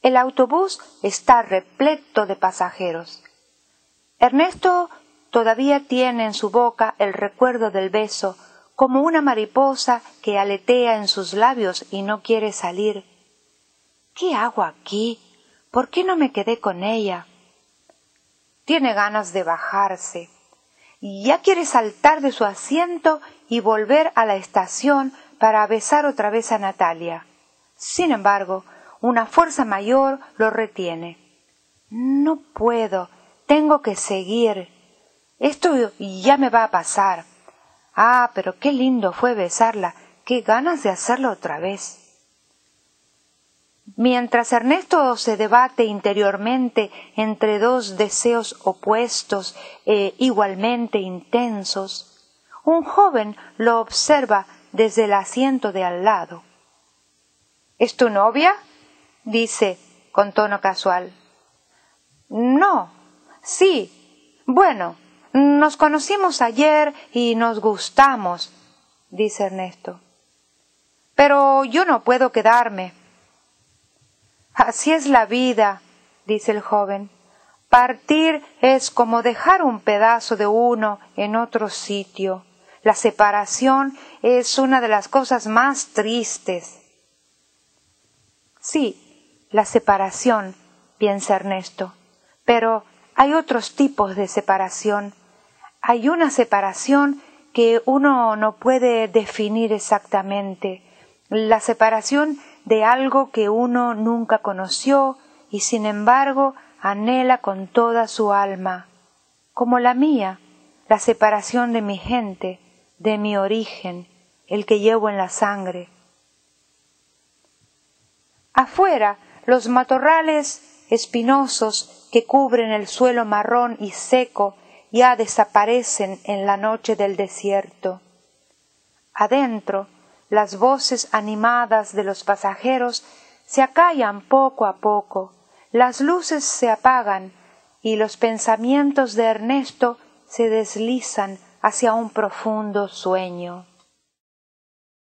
El autobús está repleto de pasajeros. Ernesto todavía tiene en su boca el recuerdo del beso, como una mariposa que aletea en sus labios y no quiere salir. ¿Qué hago aquí? ¿Por qué no me quedé con ella? Tiene ganas de bajarse. Ya quiere saltar de su asiento y volver a la estación para besar otra vez a Natalia. Sin embargo, una fuerza mayor lo retiene. No puedo, tengo que seguir. Esto ya me va a pasar. Ah, pero qué lindo fue besarla, qué ganas de hacerlo otra vez. Mientras Ernesto se debate interiormente entre dos deseos opuestos e igualmente intensos, un joven lo observa desde el asiento de al lado. ¿Es tu novia?, dice con tono casual. No, sí, bueno, nos conocimos ayer y nos gustamos, dice Ernesto. Pero yo no puedo quedarme. Así es la vida, dice el joven. Partir es como dejar un pedazo de uno en otro sitio. La separación es una de las cosas más tristes. Sí, la separación, piensa Ernesto, pero hay otros tipos de separación. Hay una separación que uno no puede definir exactamente, la separación de algo que uno nunca conoció y sin embargo anhela con toda su alma, como la mía, la separación de mi gente, de mi origen, el que llevo en la sangre. Afuera, los matorrales espinosos que cubren el suelo marrón y seco ya desaparecen en la noche del desierto. Adentro, las voces animadas de los pasajeros se acallan poco a poco, las luces se apagan y los pensamientos de Ernesto se deslizan hacia un profundo sueño.